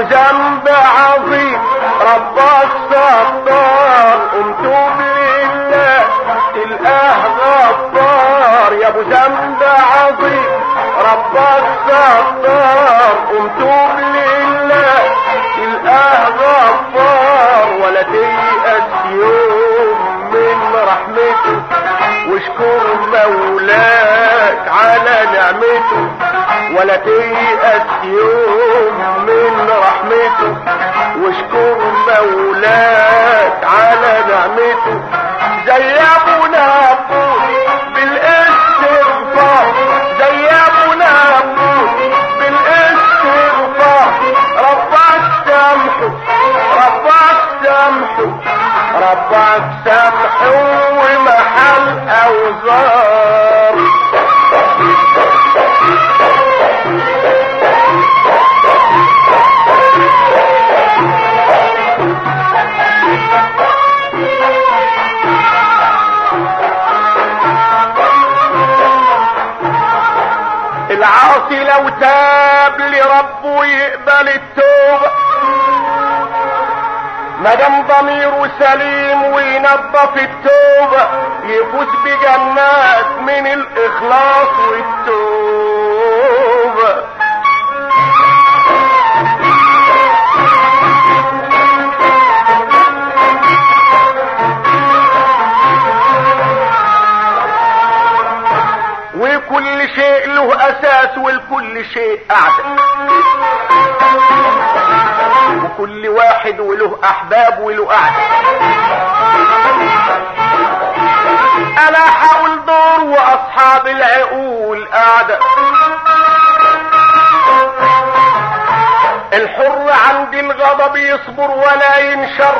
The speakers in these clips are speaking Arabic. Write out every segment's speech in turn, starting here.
ذنب عظيم ربك ستار، قم توب لله تلقاه غفار. يا ابو ذنب عظيم ربك ستار، قم توب لله تلقاه غفار. ولا تيأس يوم من رحمته، واشكر مولاك على نعمته. ولا تيأس يوم من رحمته، واشكر مولاك على نعمته. زي ابونا ابوه بالاستغفار، زي ابونا ابوه بالاستغفار. ربك سامحه، ربك سامحه، ربك سامحه ومحل اوزار. العاصي لو تاب لربه يقبل التوبة، مدام ضميره سليم وينظف التوبة، يفوز بجنات من الاخلاص والتوبة. وكل شيء له اساس والكل شيء قاعدة، وكل واحد وله احباب وله قاعدة. انا حاول دور واصحاب العقول قاعدة. الحر عند الغضب يصبر ولا ينشر،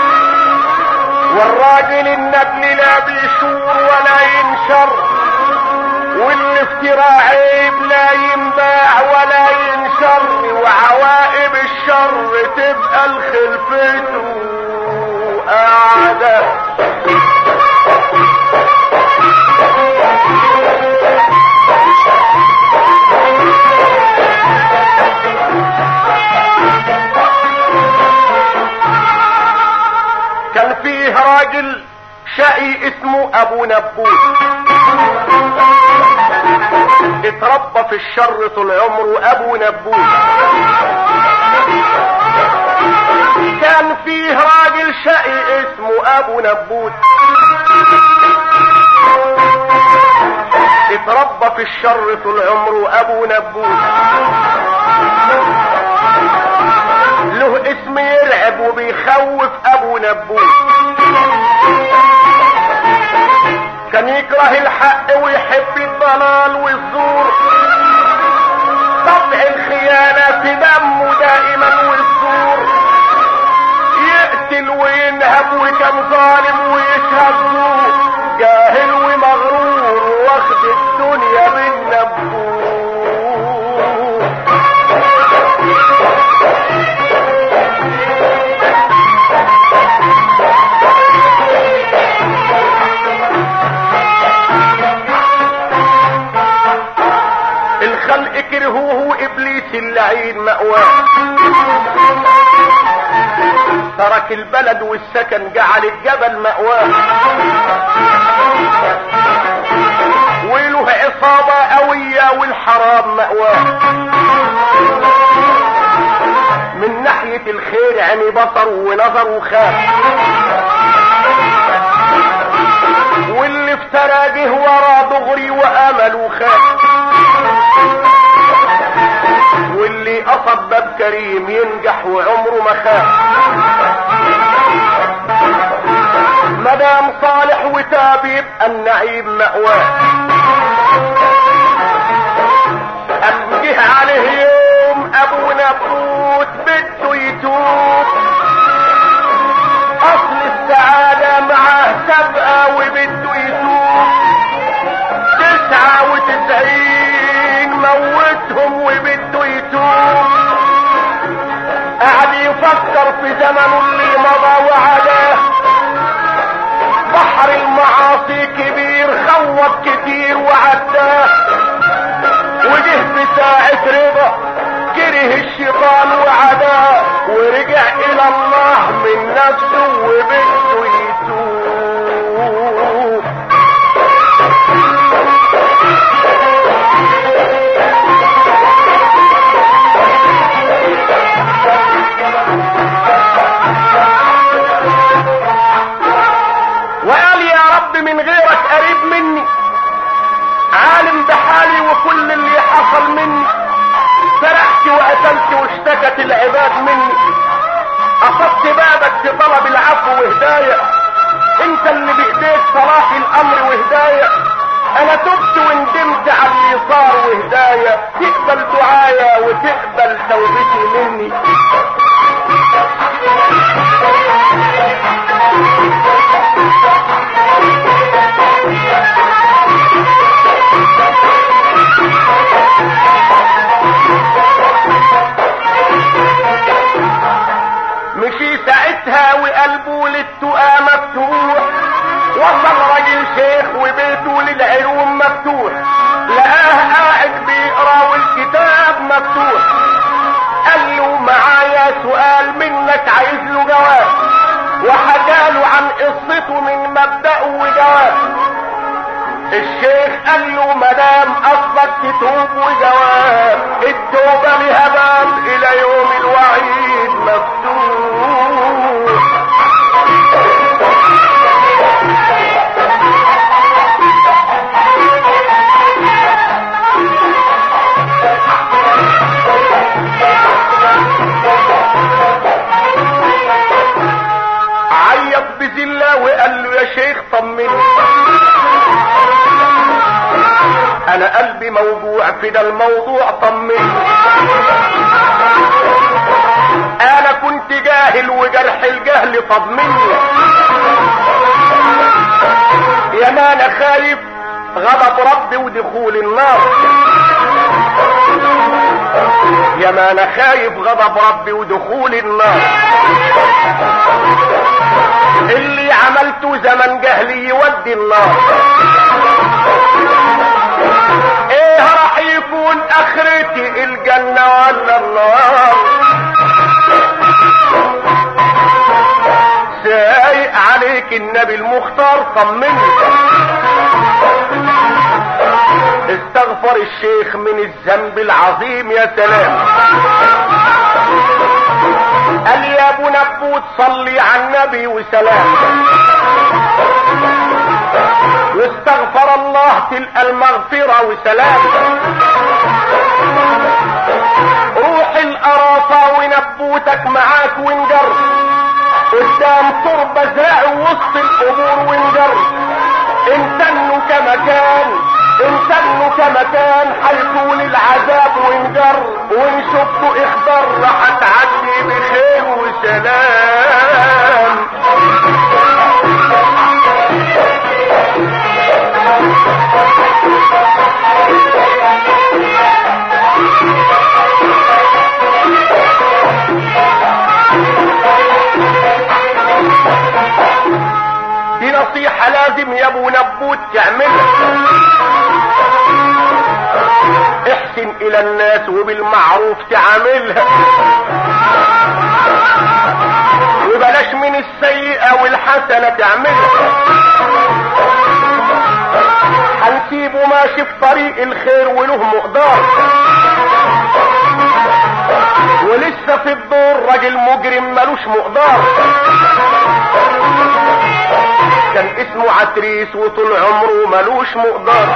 والراجل النبل لا بيشور ولا ينشر، والافتراء عيب لا ينباع ولا ينشر، وعوائب الشر تبقى لخلفته قاعدة. كان فيه راجل شقي اسمه ابو نبوت، اتربى في الشر طول عمره ابو نبوت. كان فيه راجل شقي اسمه ابو نبوت، اتربى في الشر طول عمره ابو نبوت. له اسم يرعب وبيخوف ابو نبوت. كان يكره الحق ويحب الضلال والزور، طبع الخيانة في دمه دائما والزور. يقتل وينهب وكان ظالم ويشهد زور، جاهل ومغرور واخد الدنيا بالنبوت. الخلق كرهوه ابليس اللعين مأواه، ترك البلد والسكن جعل الجبل مأواه. وله عصابة قوية والحرام مأواه. من ناحية الخير عمي بصر ونظر وخاف، واللي افترى جه ورا دغري وامل وخاف. واللي قصد باب كريم ينجح وعمره ما خاف. مدام صالح وتاب يبقى النعيم مأواه. جه عليه يوم ابو نبوت بده يتوب، اصل السعادة معاه سابقة وبده يتوب. 99 موتهم وبده يتوب. قعد يفكر في زمنه اللي مضى وعداه، بحر المعاصي كبير خوض كتير وعداه. وجه بساعة رضا كره الشيطان وعداه، الله من نفسه وبده يتوب. وقال يا رب من غيرك قريب مني، عالم بحالي وكل اللي حصل مني، سرحت وقتلت واشتكت العباد مني، اصبت بابك في طلب العفو وهداية، انت اللي بايديك صلاح الامر وهداية، انا تبت وندمت على اللي صار وهداية، تقبل دعايا وتقبل توبتي مني. مشي ساعتها وقلبه للتقى مفتوح، وصل راجل شيخ وبيته للعلوم مفتوح، لقاه قاعد بيقرا والكتاب مفتوح، قال له معايا سؤال منك عايز له جواب، وحكاله عن قصته من مبدأه وجواب. الشيخ قال له مدام قصدك تتوب وجواب، التوبة لها باب الى يوم الوعيد مفتوح. عيط بذلة وقال له يا شيخ طمني، انا قلبي موجوع في ده الموضوع طمني، انا كنت جاهل وجرح الجهل طمني، يا ما انا خايف غضب ربي ودخول النار، يا ما انا خايف غضب ربي ودخول النار، اللي عملته زمن جهلي يودي النار، ايه راح يكون اخرتي الجنة ولا النار؟ سايق عليك النبي المختار طمني. استغفر الشيخ من الذنب العظيم يا سلام، قال يا ابو نبوت صلي على النبي وسلام، واستغفر الله تلقى المغفرة وسلام، روح القرافة ونبوتك معاك ونجر، قدام تربة زرع وسط القبور ونجر، انتنوا كمكان انتنوا كمكان حيكون العذاب ونجر، وان شفتوا اخبار راح تعدي بخير وسلام. دي نصيحة لازم يا ابو نبوت تعملها، احسن الى الناس وبالمعروف تعاملها، وبلاش من السيئة والحسنة تعملها، هنسيبه ماشي في طريق الخير وله مقدار، ولسه في الدور راجل مجرم ملوش مقدار، كان اسمه عتريس وطول عمره ملوش مقدار،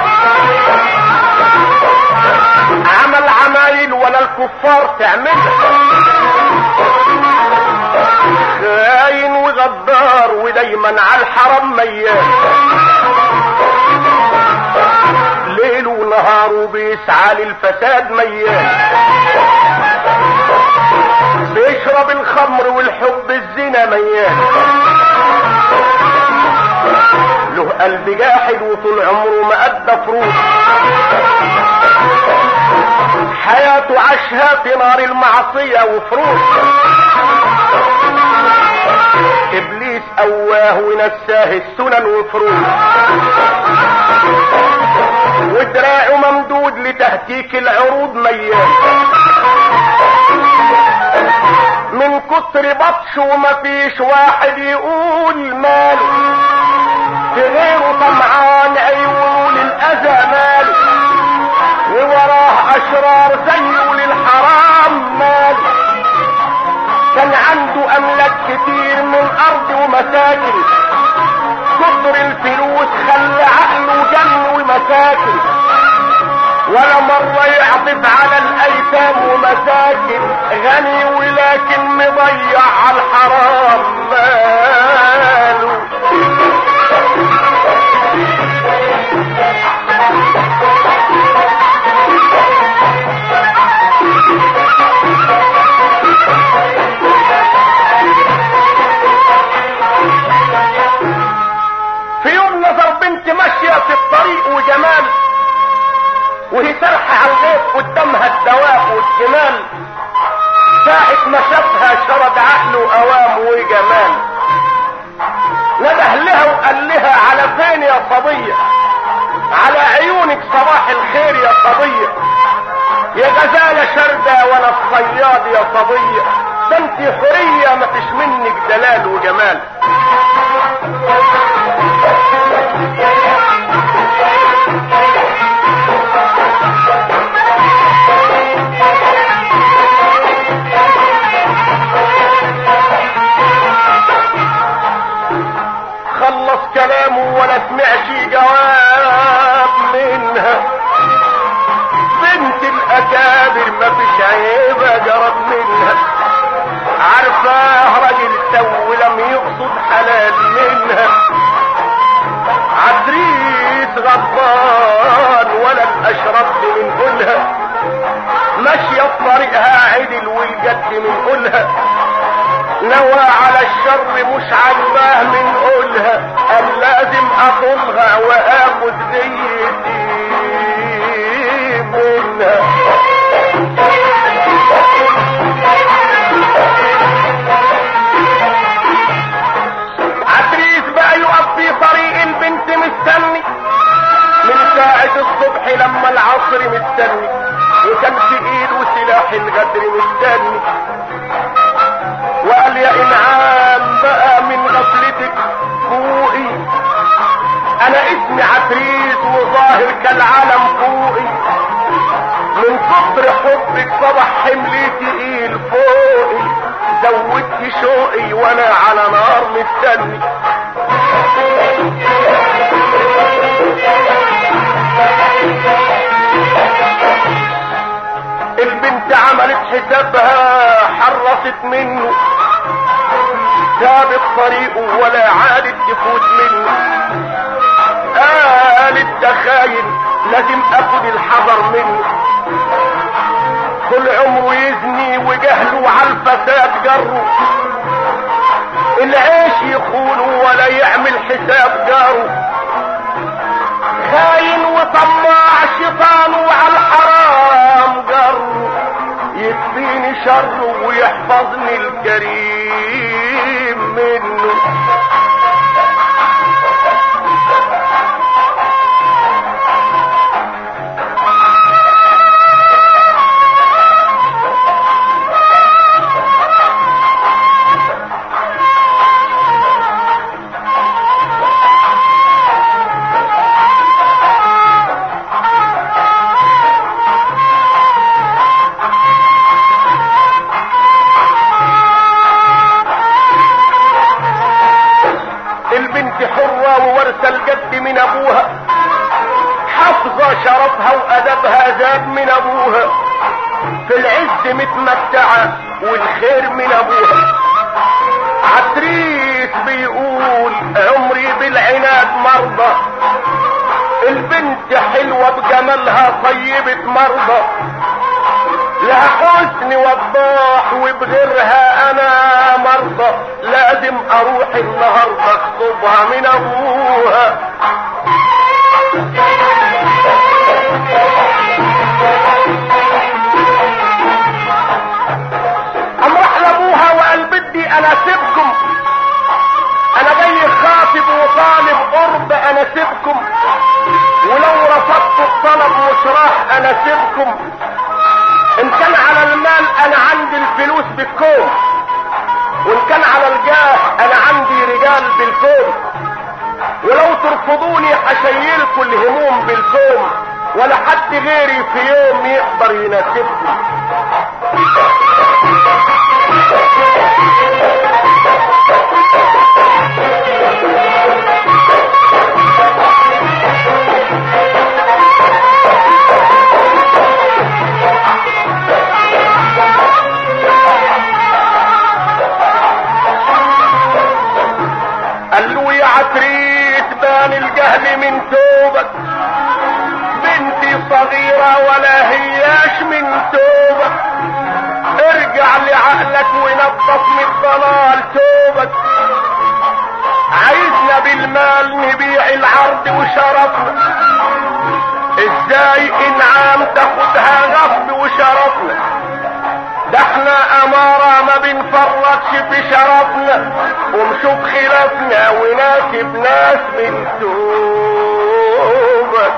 عمل عمايل ولا الكفار تعملها، خاين وغدار ودايما على الحرم ميال، ليل ونهار وبيسعى للفساد ميال، بيشرب الخمر والحب الزنا ميال، له قلب جاحد وطول عمره ما ادى فروض، حياته عاشها في نار المعصية وفروض، ابليس قواه ونساه السنن وفروض، ودراعه ممدود لتهتيك العروض ميال، من كتر بطشه ومفيش واحد يقول ماله، في غيره طمعان عيونه للأذى ماله، ووراه أشرار زيه للحرام ماله. كان عنده أملاك كتير من أرض ومساكن، كتر الفلوس خلى عقله جن ومساكن، ولا مرة يعطف على الأيتام ومساكن، غني ولكن مضيع على الحرام ماله. في يوم نظر بنت ماشية في الطريق وجمال، وهي سرحة على الغيط قدامها الدواب والجمال، ساعة ما شافها شرد عقله اوام وجمال. نده لها وقال لها على فين يا صبية، على عيونك صباح الخير يا صبية، يا غزالة شردة وانا الصياد يا صبية، ده انتي حرية ما فيش منك دلال وجمال. خلص كلامه ولا سمعش جواب منها، بنت الاكابر ما فيش عيبة جرب منها، عارفاه راجل سو لم يقصد حلال منها، عفريت غضبان ولا الاشربت من قولها، ماشية في طريقها عدل والجد من قولها، نوى على الشر مش عجباه من قولها، قال لازم اخلها واخد ديتي منها. عتريس بقى يقف في طريق البنت مستني من ساعة الصبح لما العصر مستني، وكان في ايده سلاح الغدر مستني، وقال يا انعام بقى من غفلتك فوقي، انا اسمي عتريس وظاهر كالعالم فوقي، من كتر حبك صبح حملي تقيل فوقي، زودت شوقي وانا على نار مستني. البنت عملت حسابها حرصت منه، سابت طريقه ولا عادت تفوت منه، قالت ده خاين لازم اخد الحذر منه، كل عمره يزني وجهله على الفساد جره، العيش يخونه ولا يعمل حساب جاره، خاين وطماع شيطانه على الحرام جره، يكفيني شره ويحفظني الكريم منه. حرة وورثة الجد من ابوها، حافظة شرفها وادبها زاد من ابوها، في العز متمتعة والخير من ابوها. عتريس بيقول عمري بالعناد مرضى، البنت حلوة بجمالها طيبة مرضى، لها حسن وضاح وبغيرها انا مرضى، لازم اروح النهارده اخطبها من ابوها. قام راح لابوها وقال بدي انا سيبكم، انا جاي خاطب وطالب قرب انا سيبكم، ولو رفضت الطلب مش راح انا سيبكم، ان كان على المال انا عندي الفلوس بالكون، وان كان على الجاه انا عندي رجال بالكون، ولو ترفضوني هشيلكوا الهموم بالكون، ولا حد غيري في يوم يقدر يناسبني. قال له يا عفريت بان الجهل من توبك، بنتي صغيرة ولا هياش من توبك، ارجع لعقلك ونظف من الضلال توبك. عايزنا بالمال نبيع العرض وشرفنا، ازاي انعام تاخدها غصب وشرفنا؟ ده احنا امارة ما بنفرطش في شرفنا، ونشوف خلافنا وناسب ناس من توبك.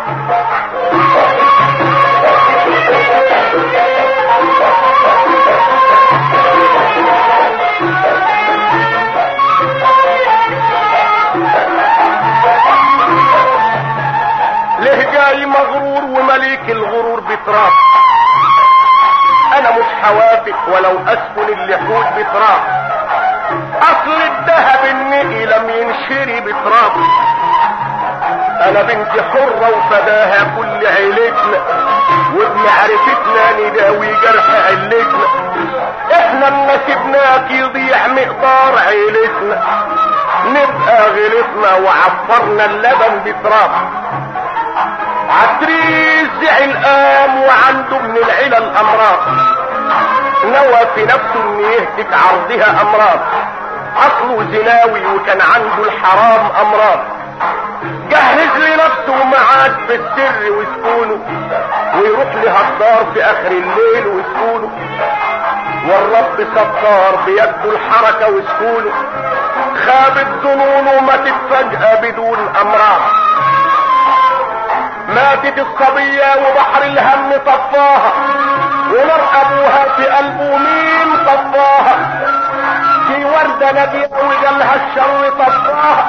ليه جاي مغرور ومليك الغرور بتراب؟ انا مش حوافق ولو اسفل اللحود بتراب، اصل الذهب النقي لم ينشري بتراب. انا بنتي حرة وفداها كل عيلتنا، وبمعرفتنا نداوي جرح علتنا. احنا ما سيبناك يضيع مقدار عيلتنا، نبقى غلطنا وعفرنا اللبن بتراب. عتريس زعل قام وعنده من العلل امراض، نوى في نفسه ان يهتك عرضها امراض. اصله زناوي وكان عنده الحرام امراض، جهز لنفسه معاد في السر وسكونه، ويروح لها الدار في اخر الليل وسكونه. والرب ستار بيده الحركة وسكونه، خابت ظنونه ماتت فجأة بدون امراض. ماتت الصبية وبحر الهم طفاها، ونار ابوها في قلبه مين طفاها؟ في وردة نبيه وجالها الشر طفاها.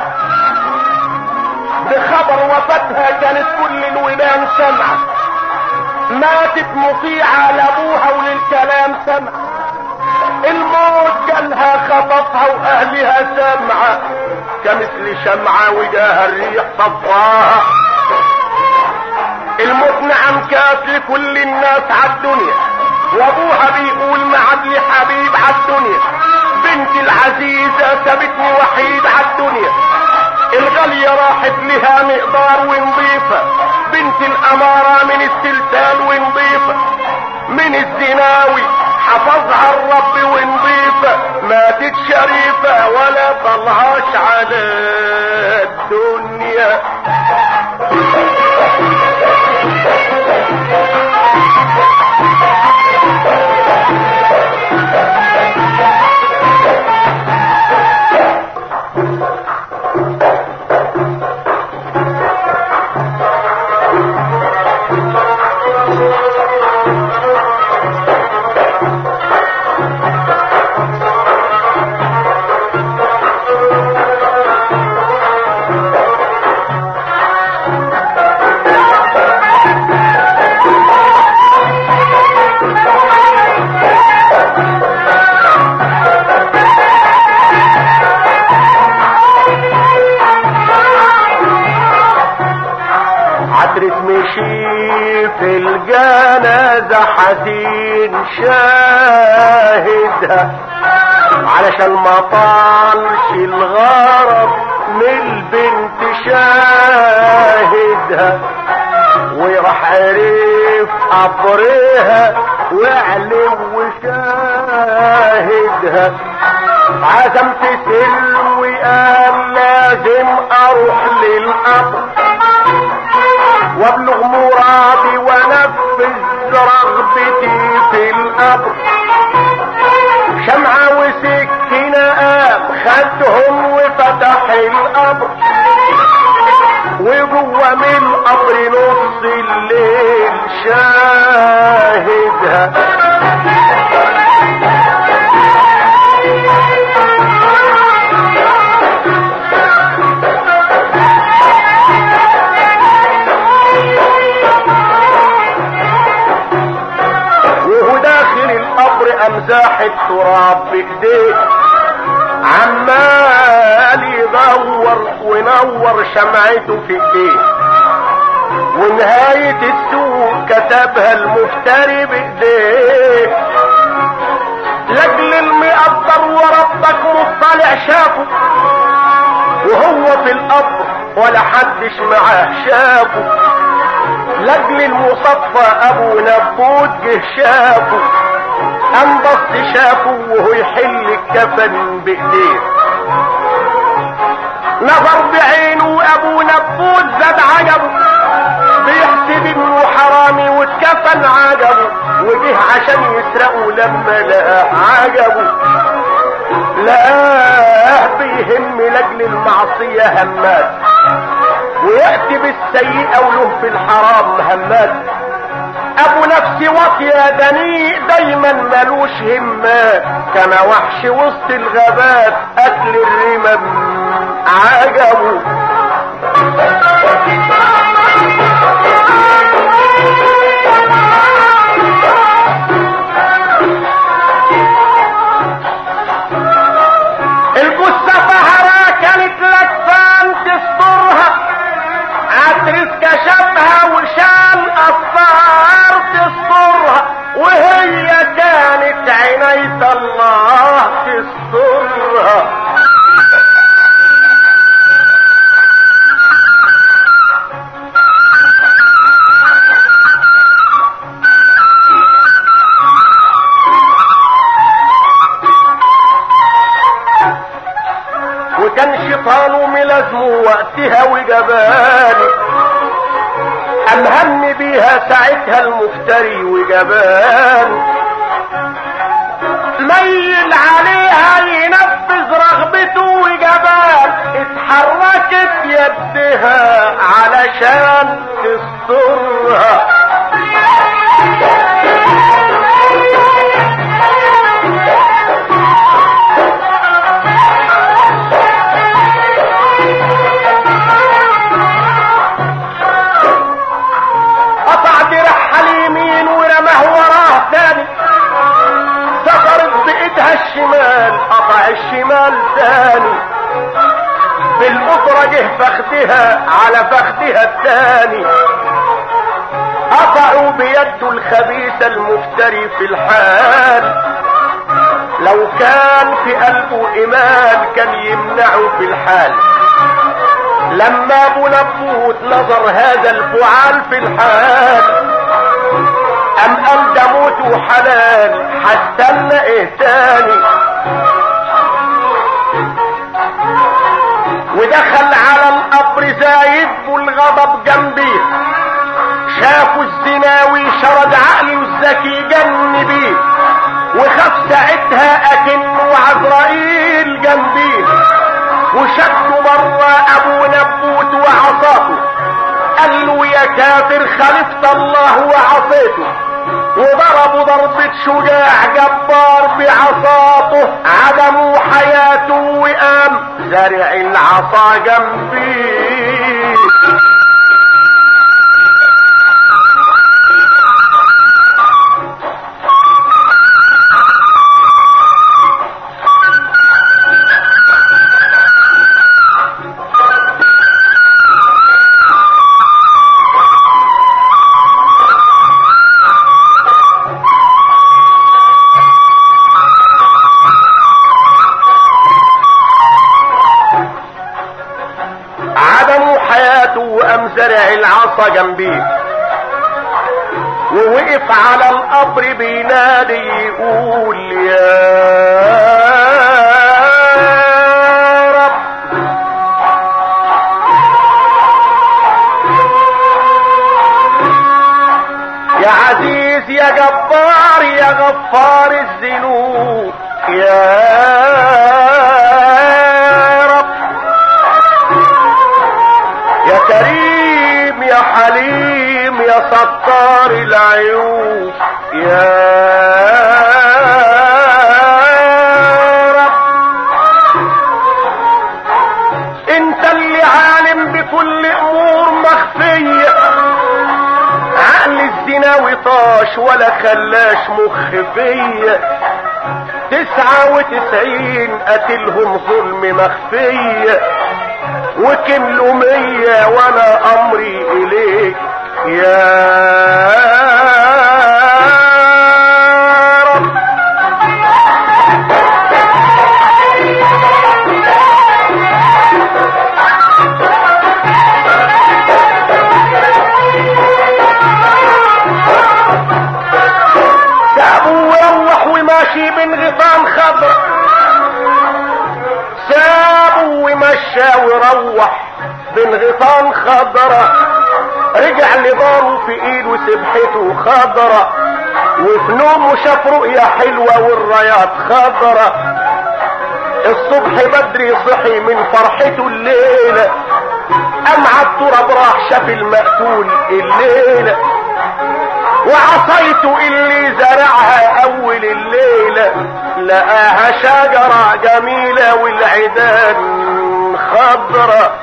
بخبر وفاتها كانت كل الودان سمعة، ماتت مطيعة لابوها وللكلام سمعة. الموت جالها خطفها واهلها سمعة، كمثل شمعة وجاها الريح صفاها. الموت نعم كاس لكل الناس عالدنيا، وابوها بيقول معاد لي حبيب عالدنيا. بنتي العزيزة سابتني وحيد عالدنيا، الغالية راحت لها مقدار ونضيفة. بنتي الامارة من السلسال ونضيفة، من الزناوي حفظها الرب ونضيفة. ماتت شريفة ولا طلعاش على الدنيا. في الجنازة حزين شاهدها، علشان ما طالش الغرض من البنت شاهدها. وراح عرف قبرها وعلم وشاهدها. عزم تسل وقال لازم اروح للقبر، وابلغ مرادي ونفذ رغبتي في القبر. شمعة وسكينة قام خدهم وفتح القبر، وجوه من القبر نص الليل شاهدها. وامزاح التراب بايديه، عمال يدور ونور شمعته في ايديه، ونهاية السوق كتبها المفتري بايديه. لاجل المقدر وربك مطلع شافه وهو في القبر ولا حدش معاه شافه، لاجل المصفى ابو نبوت جه شافه، انبسط شافه وهو يحل الكفن بايديه. نظر بعينه ابو نبوت زاد عجبه، بيحسب انه حرامي واتكفن عجبه، وجه عشان يسرقه لما لقاه عجبه، لقاه بيهم لاجل المعصية همات، ويأتي بالسيئة وله في الحرام همات. ابو نفسي واطية دنيء دايما ملوش همات، كما وحش وسط الغابات اكل الرمم عجبه. الجثة فهرة كانت لكفان تسترها، عترس كشفها وشال اصفار تسترها، وهي كانت عناية الله تسترها. وكان شيطانه ملازمه وقتها وجباني، امهم بيها ساعتها المفتري وجباني، ميل عليها ينفذ رغبته وجبان، اتحركت يدها علشان تسترها. قطع درعها اليمين ورماه وراه تاني، سفرت بايدها الشمال قطع الشمال تاني، بالقدرة جه فخدها على فخدها التاني، قطعوا بيده الخبيثة المفتري في الحال، لو كان في قلبه ايمان كان يمنعه في الحال. لما ابو نبوت نظر هذا الفعال في الحال، قال ده موته حلال حستنى ايه تاني، ودخل على القبر زايد والغضب جنبيه، شافوا الزناوي شرد عقله الذكي جن بيه، وخاف ساعتها اكنه عزرائيل جنبيه، وشدوا بره ابو نبوت وعصاته، قال له يا كافر خالفت الله وعصيته، وضربوا ضربة شجاع جبار بعصاته، عدموا حياته وقام زارع العصا جنبيه. زرع العصا جنبيه، ووقف على القبر بينادي يقول يا رب، يا عزيز يا جبار يا غفار الذنوب، يا رب يا كريم يا حليم يا ستار العيوب، يا رب انت اللي عالم بكل امور مخفية، عقل الزنا وطاش ولا خلاش مخ فيا، 99 قتلهم ظلم مخفية وكملوا 100 وانا امري اليك يا رب. سابوا وروح وماشي بين غيطان خضر، سابوا ومشى وروح بين غيطان خضرة، رجع لداره في ايده سبحته خضرة، وفي نومه شاف رؤية حلوة والرايات خضرة. الصبح بدري صحي من فرحته الليلة، قام عالتراب راح شاف المقتول الليلة، وعصيته اللي زرعها اول الليلة لقاها شجرة جميلة والعيدان خضرة.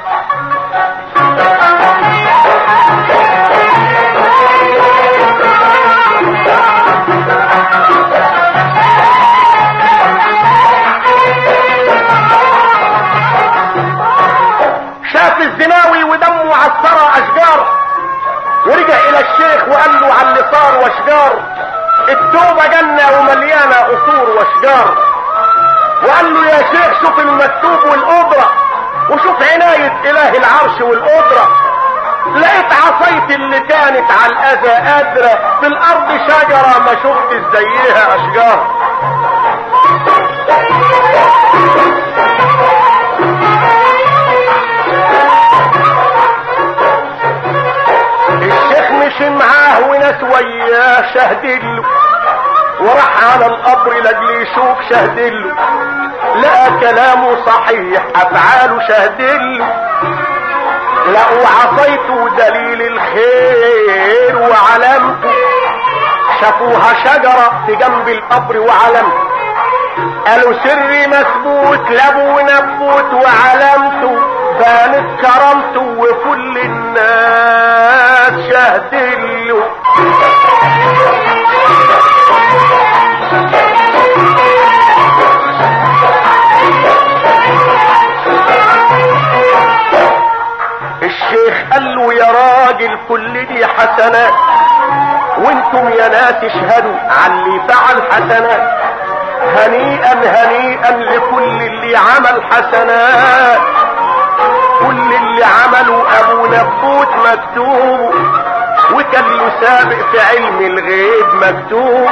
شاف الزناوي ودمه عالثرى اشجار، ورجع الى الشيخ وقال له على اللي صار واشجار، التوبة جنة ومليانة قصور واشجار. وقال له يا شيخ شوف المكتوب والقدرة، وشوف عناية اله العرش والقدرة. لقيت عصايتي اللي كانت على الاذى قادرة، في الارض شجرة ما شفت زيها اشجار. الشيخ مشي معاه وناس وياه شهدله، وراح على القبر لاجل يشوف شهدله، لقى كلامه صحيح افعاله شهدله. لقوا عصايته دليل الخير وعلامته، شافوها شجرة في جنب القبر وعلامته، قالوا سري مثبوت لابو نبوت وعلامته، بانت كرامته وكل الناس شهدله. الشيخ قال له يا راجل كل دي حسنات، وانتم يا ناس اشهدوا على اللي فعل حسنات. هنيئا هنيئا لكل اللي عمل حسنات، كل اللي عمله ابو نبوت مكتوب، وكان له سابق في علم الغيب مكتوب،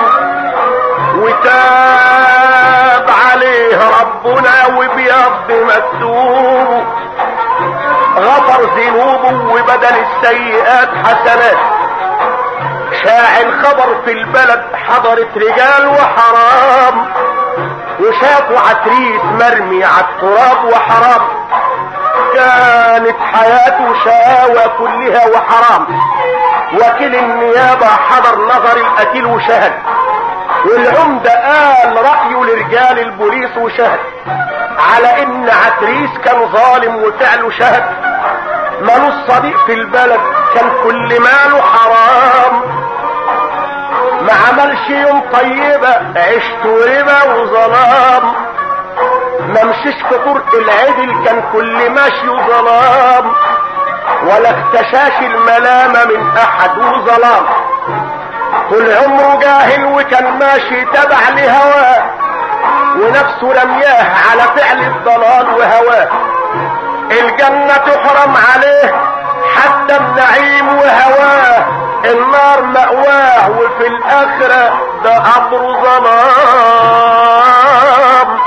وتاب عليه ربنا وبيض مكتوب، غفر ذنوبه وبدل السيئات حسنات. شاع الخبر في البلد حضرت رجال وحرام، وشافوا عتريس مرمي عالتراب وحرام. كانت حياته شقاوة كلها وحرام. وكيل النيابة حضر نظر القتيل وشهد، والعمدة قال رأيه لرجال البوليس وشهد على ان عتريس كان ظالم وفعله شهد. مالوش صديق في البلد، كان كل ماله حرام، ما عملش يوم طيبة عشت ربا وظلام، ما مشيش في طرق العدل كان كل ماشي ظلام، ولا اختشاش الملامة من احد وظلام. طول عمره جاهل وكان ماشي تبع لهواه، ونفسه رمياه على فعل الضلال وهواه. الجنة تحرم عليه حتى النعيم وهواه، النار مأواه وفي الآخرة ده أمر ظلام.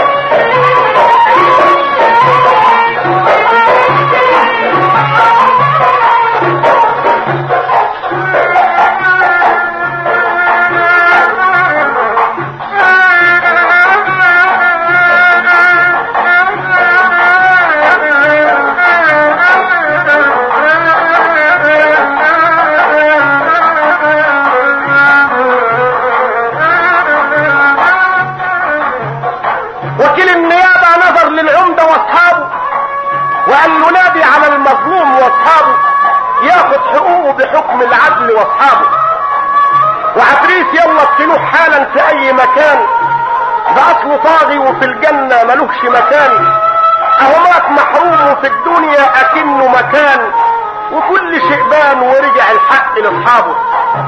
وقال له نادي على المظلوم واصحابه ياخد حقوقه بحكم العدل واصحابه. وعفريت يلا اقتلوه حالا في اي مكان، ده اصله طاغي وفي الجنة ملوكش مكان، اهو مات محروم وفي الدنيا اكنه مكان، وكل شيء بان ورجع الحق لاصحابه.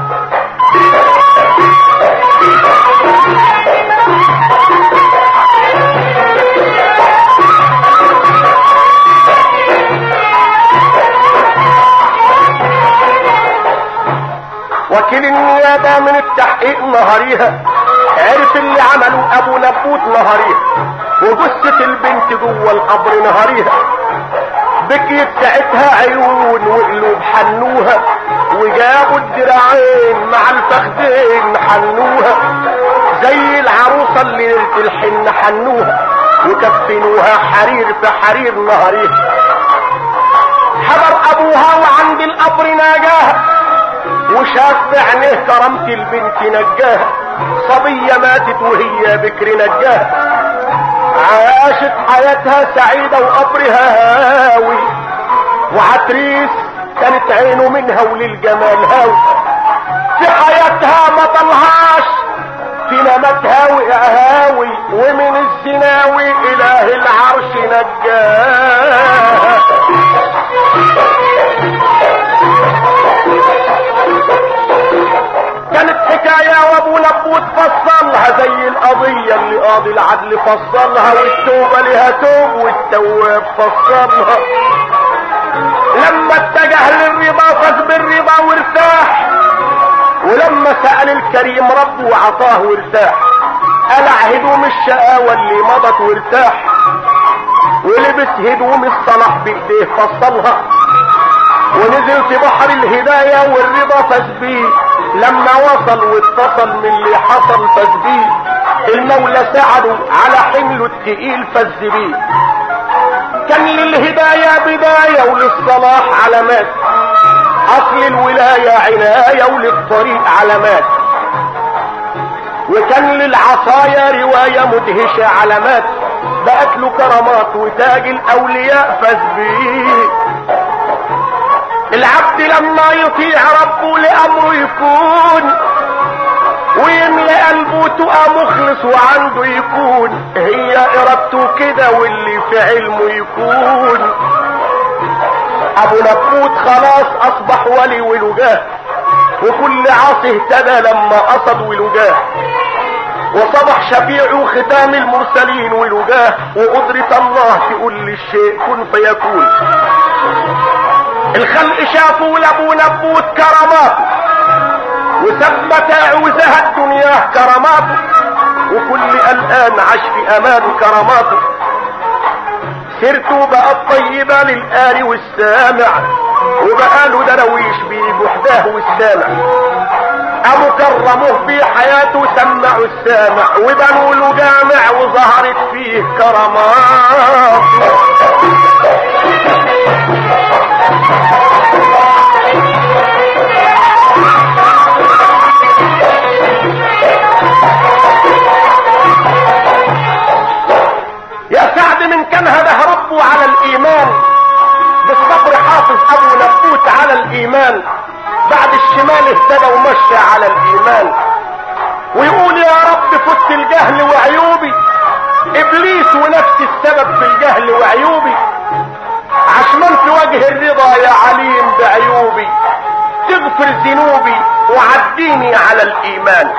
وكيل النيابة من التحقيق نهاريها عرف اللي عمله ابو نبوت نهاريها، وجثة البنت جوه القبر نهاريها. بكيت ساعتها عيون وقلوب حنوها، وجابوا الدراعين مع الفخذين حنوها، زي العروسة اللي ليلة الحن حنوها، وكفنوها حرير في حرير نهاريها. حضر ابوها وعند القبر ناجاها، وشاف بعينيه كرامة البنت نجاها، صبية ماتت وهي بكر نجاها. عاشت حياتها سعيدة وقبرها هاوي، وعتريس كانت عينه منها وللجمال هاوي. في حياتها ما طلهاش في نمتها وقهاوي، ومن الزناوي اله العرش نجاها. كانت حكاية وابو نبوت فصلها زي القضية اللي قاضي العدل فصلها، والتوبة لها توب والتواب فصلها. لما اتجه للرضا فاز بالرضا وارتاح، ولما سأل الكريم ربه وعطاه وارتاح. قلع هدوم الشقاوة اللي مضت وارتاح، ولبس هدوم الصلاح بايديه فصلها، ونزل في بحر الهداية والرضا فاز بيه. لما وصل واتصل من اللي حصل فاز بيه، المولى ساعده على حمله التقيل فاز بيه. كان للهداية بداية وللصلاح علامات، اصل الولاية عناية وللطريق علامات، وكان للعصايا رواية مدهشة علامات، بقت له كرامات وتاج الاولياء فاز بيه. العبد لما يطيع ربه لامره يكون، ويملى قلبه تقى مخلص وعنده يكون، هي ارادته كده واللي في علمه يكون. ابو نبوت خلاص اصبح ولي ولجاه، وكل عاصي اهتدى لما قصد ولجاه، وصبح شفيع وختام المرسلين ولجاه، وقدرة الله تقول للشيء كن فيكون. الخلق شافوا لابو نبوت كراماته، وثبت عوزها الدنيا كراماته، وكل قلقان عاش في امان كراماته. سيرته بقت طيبة للقاري والسامع، وبقى له درويش بوحده والسامع. ابو كرموه في حياته سمعوا السامع، وبنوا له جامع وظهرت فيه كرامات. يا سعد من كان هداه ربه على الايمان، بالصبر حافظ ابو نبوت على الايمان، بعد الشمال اهتدى ومشى على الايمان. ويقول يا رب فت الجهل وعيوبي، ابليس ونفسي السبب في الجهل وعيوبي، عشمان في وجه الرضا يا عليم بعيوبي، تغفر ذنوبي وعديني على الايمان.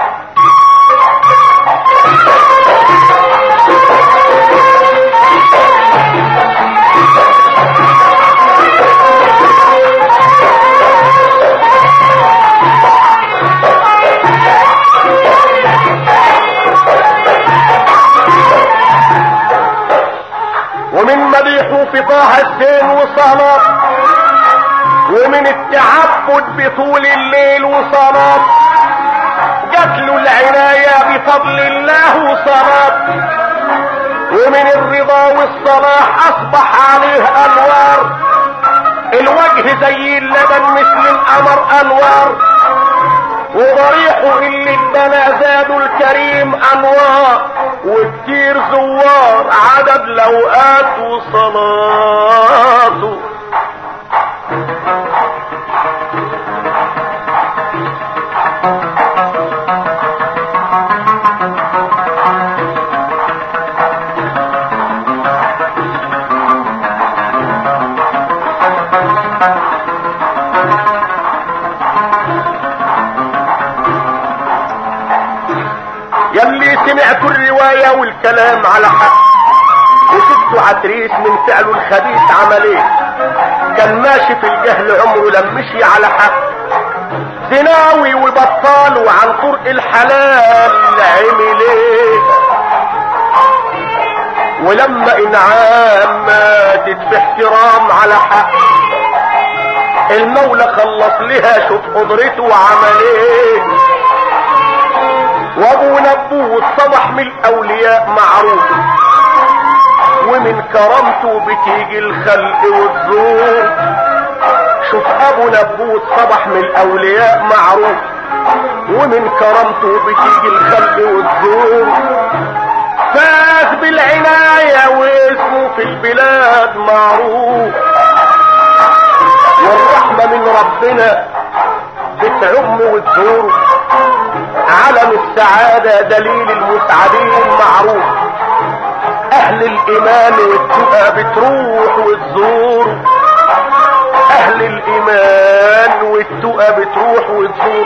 ومن مديحه في طه الزين وصلاة، ومن التعبد بطول الليل وصلاة، جات له العناية بفضل الله وصلاة. ومن الرضا والصلاح اصبح عليه انوار، الوجه زي اللبن مثل القمر انوار، وضريحه اللي ادانا زادوا الكريم انوار، وكتير زوار عدد لوقات وصلاته. يلي سمعتوا الرواية والكلام على حق وشفتوا عتريس من فعله الخبيث عمل ايه. كان ماشي في الجهل عمره لم مشي على حق، زناوي وبطال وعن طرق الحلال عمل ايه. ولما انعام ماتت في احترام على حق المولى خلص لها شوف قدرته وعمل ايه. وابو نبوه صبح من الاولياء معروف ومن كرامته بتيجي الخلق والزور. شوف ابو نبوه صبح من الاولياء معروف ومن كرامته بتيجي الخلق والزور. فاز بالعناية واسمه في البلاد معروف والرحمة من ربنا بتعم وتزور. علم السعادة دليل المسعدين معروف. اهل الايمان والتقى بتروح وتزور. اهل الايمان والتقى بتروح وتزور.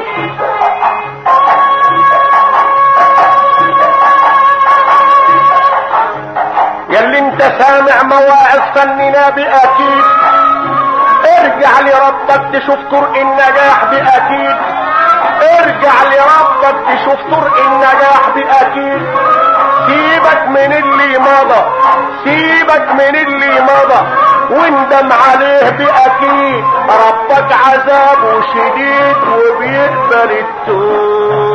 ياللي انت سامع مواعظ فننا باكيد ارجع لربك تشوف طرق النجاح باكيد. ارجع لربك تشوف طرق النجاح باكيد. سيبك من اللي مضى، سيبك من اللي مضى واندم عليه باكيد. ربك عذابه شديد وبيقبل التوب.